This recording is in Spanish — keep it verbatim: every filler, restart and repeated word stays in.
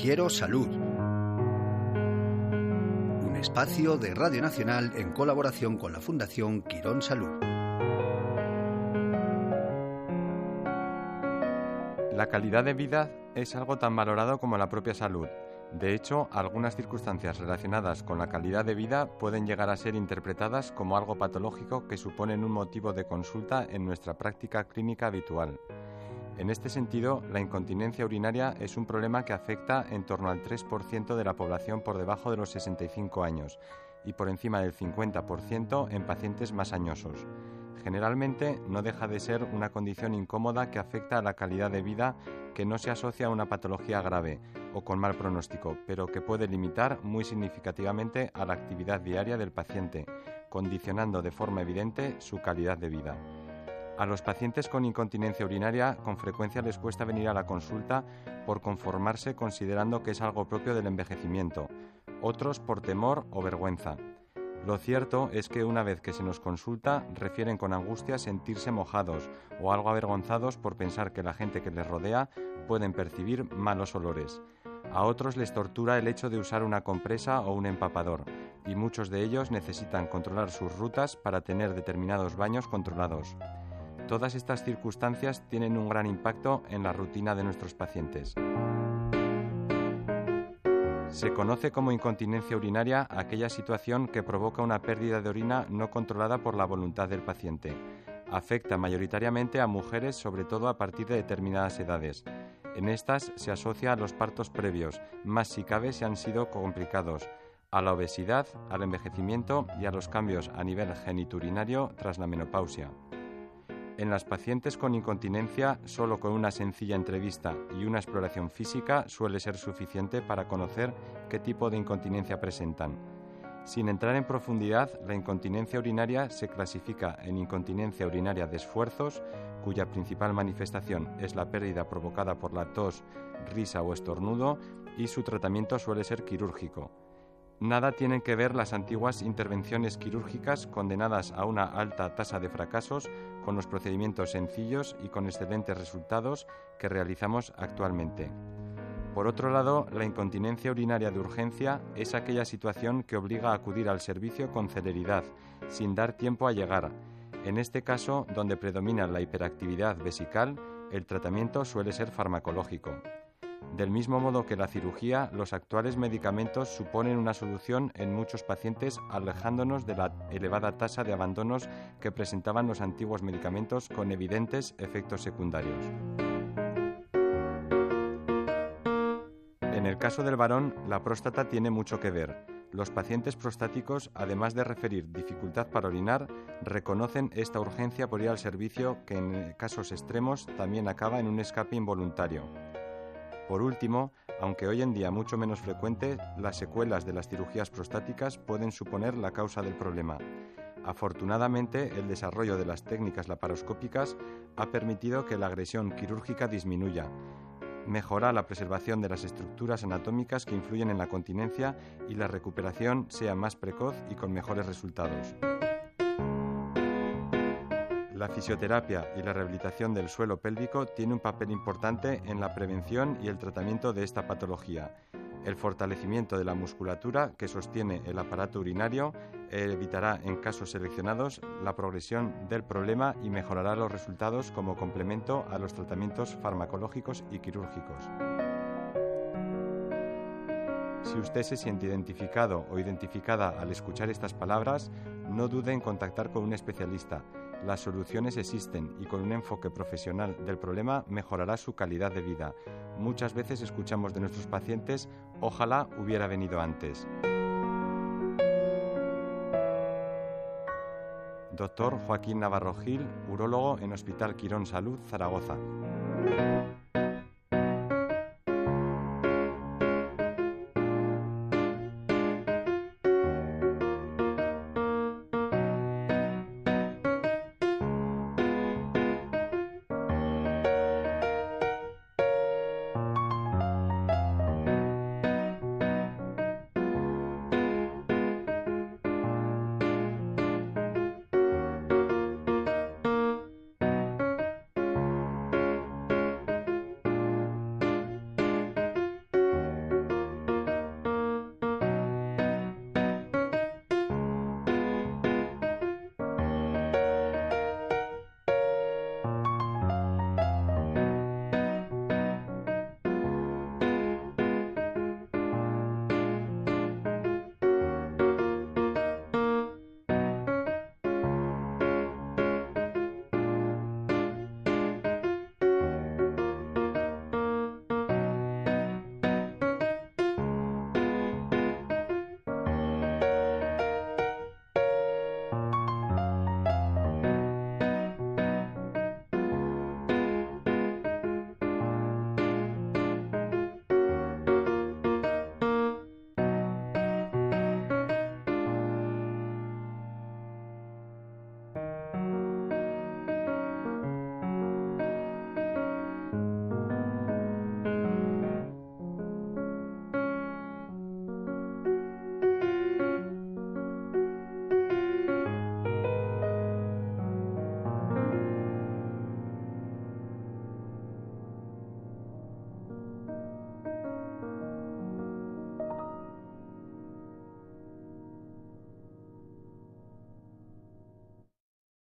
Quiero Salud. Un espacio de Radio Nacional en colaboración con la Fundación Quirón Salud. La calidad de vida es algo tan valorado como la propia salud. De hecho, algunas circunstancias relacionadas con la calidad de vida pueden llegar a ser interpretadas como algo patológico que suponen un motivo de consulta en nuestra práctica clínica habitual. En este sentido, la incontinencia urinaria es un problema que afecta en torno al tres por ciento de la población por debajo de los sesenta y cinco años y por encima del cincuenta por ciento en pacientes más añosos. Generalmente no deja de ser una condición incómoda que afecta a la calidad de vida, que no se asocia a una patología grave o con mal pronóstico, pero que puede limitar muy significativamente a la actividad diaria del paciente, condicionando de forma evidente su calidad de vida. A los pacientes con incontinencia urinaria con frecuencia les cuesta venir a la consulta por conformarse considerando que es algo propio del envejecimiento, otros por temor o vergüenza. Lo cierto es que una vez que se nos consulta, refieren con angustia sentirse mojados o algo avergonzados por pensar que la gente que les rodea pueden percibir malos olores. A otros les tortura el hecho de usar una compresa o un empapador, y muchos de ellos necesitan controlar sus rutas para tener determinados baños controlados. Todas estas circunstancias tienen un gran impacto en la rutina de nuestros pacientes. Se conoce como incontinencia urinaria aquella situación que provoca una pérdida de orina no controlada por la voluntad del paciente. Afecta mayoritariamente a mujeres, sobre todo a partir de determinadas edades. En estas se asocia a los partos previos, más si cabe si han sido complicados, a la obesidad, al envejecimiento y a los cambios a nivel geniturinario tras la menopausia. En las pacientes con incontinencia, solo con una sencilla entrevista y una exploración física suele ser suficiente para conocer qué tipo de incontinencia presentan. Sin entrar en profundidad, la incontinencia urinaria se clasifica en incontinencia urinaria de esfuerzos, cuya principal manifestación es la pérdida provocada por la tos, risa o estornudo, y su tratamiento suele ser quirúrgico. Nada tienen que ver las antiguas intervenciones quirúrgicas condenadas a una alta tasa de fracasos con los procedimientos sencillos y con excelentes resultados que realizamos actualmente. Por otro lado, la incontinencia urinaria de urgencia es aquella situación que obliga a acudir al servicio con celeridad, sin dar tiempo a llegar. En este caso, donde predomina la hiperactividad vesical, el tratamiento suele ser farmacológico. Del mismo modo que la cirugía, los actuales medicamentos suponen una solución en muchos pacientes, alejándonos de la elevada tasa de abandonos que presentaban los antiguos medicamentos con evidentes efectos secundarios. En el caso del varón, la próstata tiene mucho que ver. Los pacientes prostáticos, además de referir dificultad para orinar, reconocen esta urgencia por ir al servicio, que en casos extremos también acaba en un escape involuntario. Por último, aunque hoy en día mucho menos frecuente, las secuelas de las cirugías prostáticas pueden suponer la causa del problema. Afortunadamente, el desarrollo de las técnicas laparoscópicas ha permitido que la agresión quirúrgica disminuya, mejora la preservación de las estructuras anatómicas que influyen en la continencia y la recuperación sea más precoz y con mejores resultados. La fisioterapia y la rehabilitación del suelo pélvico tiene un papel importante en la prevención y el tratamiento de esta patología. El fortalecimiento de la musculatura que sostiene el aparato urinario evitará en casos seleccionados la progresión del problema y mejorará los resultados como complemento a los tratamientos farmacológicos y quirúrgicos. Si usted se siente identificado o identificada al escuchar estas palabras, no dude en contactar con un especialista. Las soluciones existen y con un enfoque profesional del problema mejorará su calidad de vida. Muchas veces escuchamos de nuestros pacientes, ojalá hubiera venido antes. Doctor Joaquín Navarro Gil, urólogo en Hospital Quirón Salud, Zaragoza.